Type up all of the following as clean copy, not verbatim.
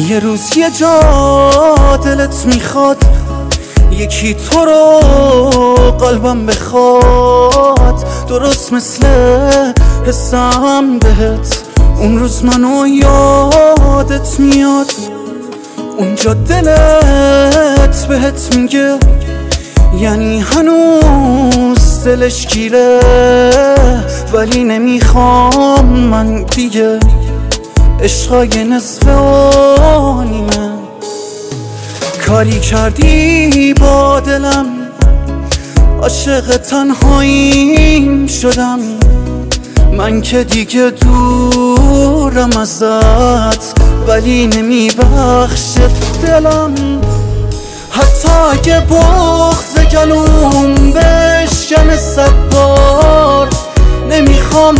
یه روز یه جا دلت میخواد یکی تو رو قلبم بخواد، درست مثل حسم بهت. اون روز منو یادت میاد، اونجا دلت بهت میگه یعنی هنوز دلش گیره، ولی نمیخوام من دیگه عشقای نصف و نیمه. کاری کردی با دلم، عاشق تنهاییم شدم. من که دیگه دورم ازت، ولی نمیبخشه دلم. حتی اگه بغض گلوم بشکنه 100 بار، نمیخوام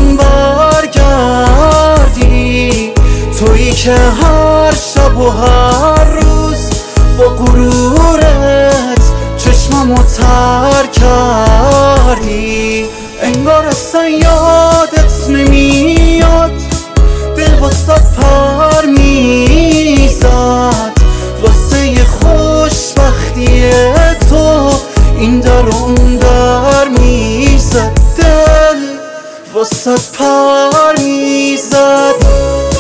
برگردی. تویی که هر شب و هر روز با غرورت چشممو تر کردی. انگار اصلا یادت نمیاد دل واسه پر میزد، واسه خوشبختی تو این در اون در میزد. دل واسه پر میزد.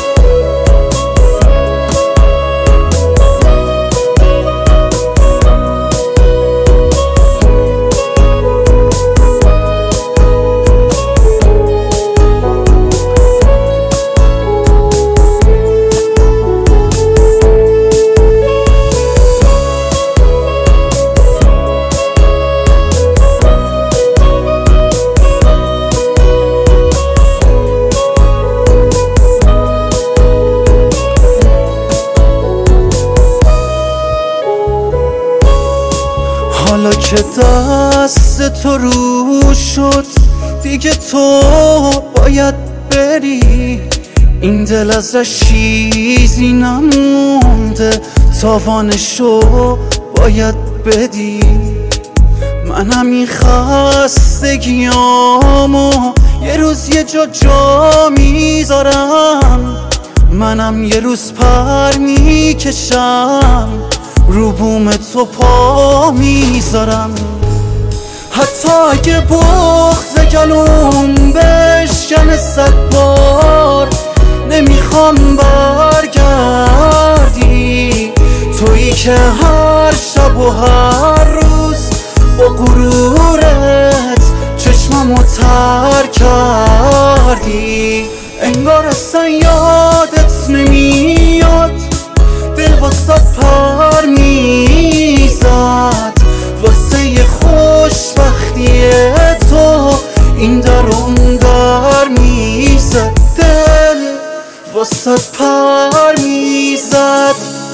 حالا که دست تو رو شد دیگه تو باید بری. این دل ازش چیزی نمونده، تاوانشو باید بدی. منم این خستگیامو یه روز یه جا میذارم. منم یه روز پر میکشم، رو بوم تو پا میذارم. حتی اگه بغض گلوم بشکنه 100 بار، نمیخوام برگردی. تویی که هر شب و هر روز با غرورت چشممو تر کردی. انگار اصلا یادت نمیاد دل واسه پر میزد، واسه خوشبختی تو این در اون در میزد. دل واسه پر میزد.